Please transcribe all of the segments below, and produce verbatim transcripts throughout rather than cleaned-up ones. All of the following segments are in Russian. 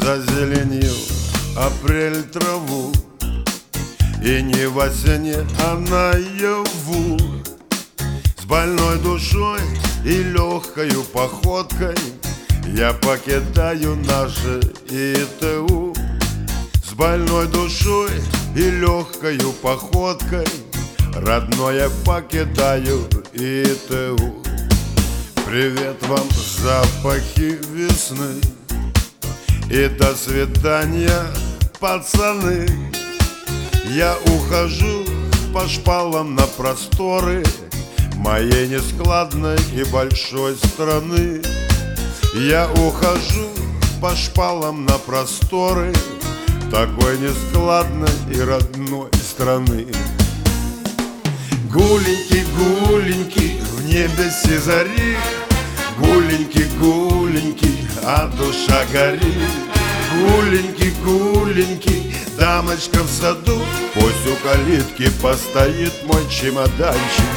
Зазеленил апрель траву, и не во сне, а наяву. С больной душой и легкою походкой я покидаю наше ИТУ. С больной душой и легкою походкой родное покидаю ИТУ. Привет вам, запахи весны, и до свидания, пацаны. Я ухожу по шпалам на просторы моей нескладной и большой страны. Я ухожу по шпалам на просторы такой нескладной и родной страны. Гуленький, гуленький, в небе зари, гуленький, гуленький, а душа горит. Гуленький, гуленький, дамочка в саду, пусть у калитки постоит мой чемоданчик.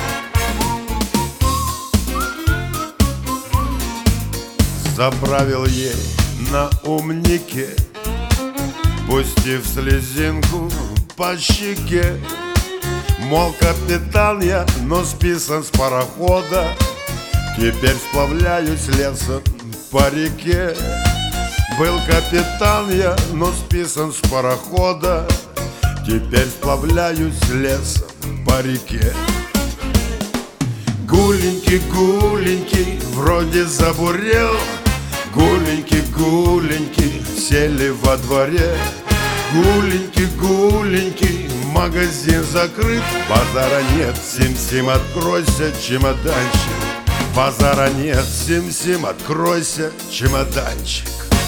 Заправил ей на умнике, пустив слезинку по щеке. Мол, капитан я, но списан с парохода, теперь сплавляюсь лесом по реке. Был капитан я, но списан с парохода, теперь сплавляюсь лесом по реке. Гуленький, гуленький, вроде забурел, гуленький, гуленький, сели во дворе. Гуленький, гуленький, магазин закрыт, базара нет, сим-сим, откройся, чемоданчик. Базара нет, сим-сим, откройся, чемоданчик.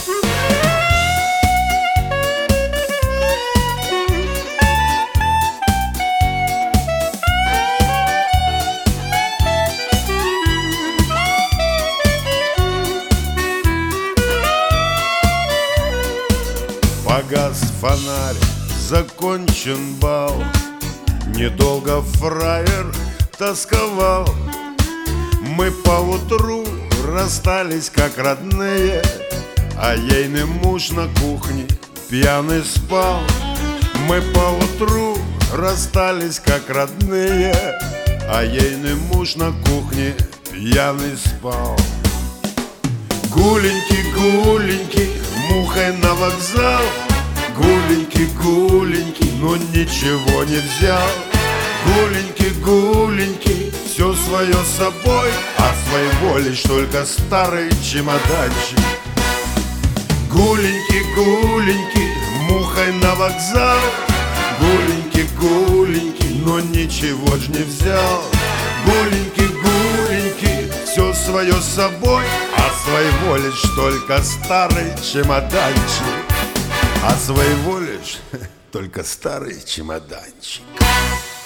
Погас фонарь, закончен бал, недолго фраер тосковал. Мы поутру расстались как родные, а ейный муж на кухне пьяный спал. Мы поутру расстались как родные, а ейный муж на кухне пьяный спал. Гуленький, гуленький, мухой на вокзал, гуленький, гуленький, но ничего не взял. Гуленький, гуленький, все свое с собой, а своего лишь только старый чемоданчик. Гуленький, гуленький, мухой на вокзал, гуленький, гуленький, но ничего ж не взял. Гуленький, гуленький, все свое с собой, а своего лишь только старый чемоданчик. А своего лишь только старый чемоданчик.